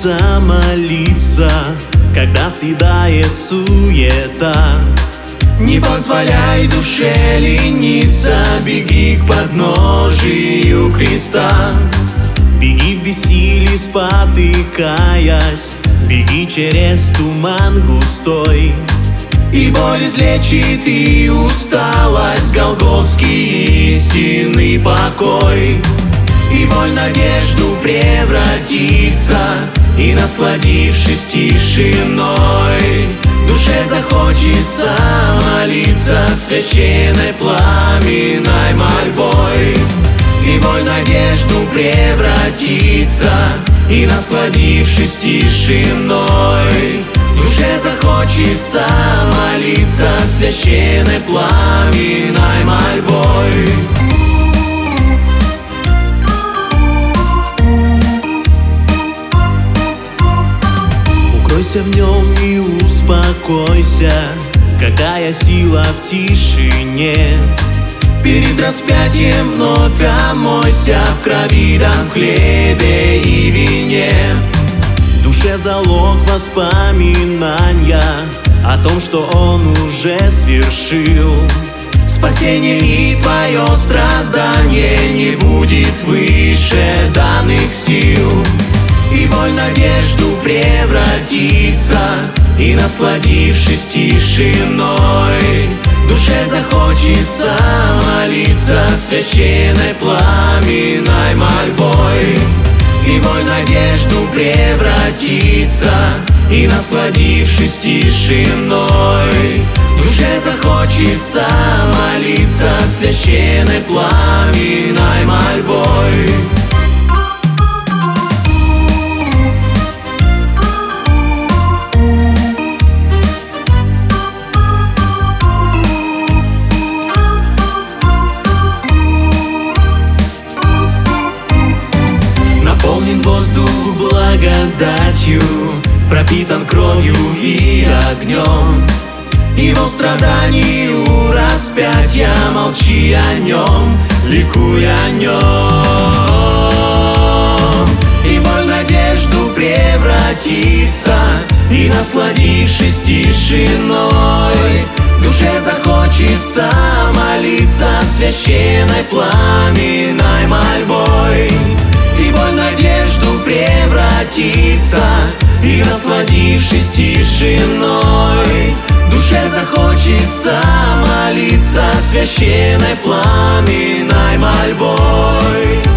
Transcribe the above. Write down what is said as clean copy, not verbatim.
хочется молиться, когда съедает суета. Не позволяй душе лениться, беги к подножию креста. Беги в бессилии спотыкаясь, беги через туман густой. И боль излечит, и усталость, голгофский истинный покой. И боль надежду превратится, и, насладившись тишиной, душе захочется молиться священной пламенной мольбой. И боль надежду превратится, и, насладившись тишиной, душе захочется молиться священной пламенной мольбой. Укройся в нем и успокойся, какая сила в тишине. Перед распятием вновь омойся в крови, там хлебе и вине. Душе залог воспоминания о том, что Он уже свершил. Спасение и твое страдание не будет выше данных сил. И боль надежду превратится, и, насладившись тишиной, душе захочется молиться священной пламенной мольбой. И боль надежду превратится, и, насладившись тишиной, душе захочется молиться священной пламенной мольбой. Наполнен воздух благодатью, пропитан кровью и огнем. Его страданий у распятия, молчи о нем, ликуй о нем. И боль надежду превратится, и, насладившись тишиной, душе захочется молиться священной пламенной мольбой. И боль надежду превратится, и, насладившись тишиной, душе захочется молиться священной пламенной мольбой.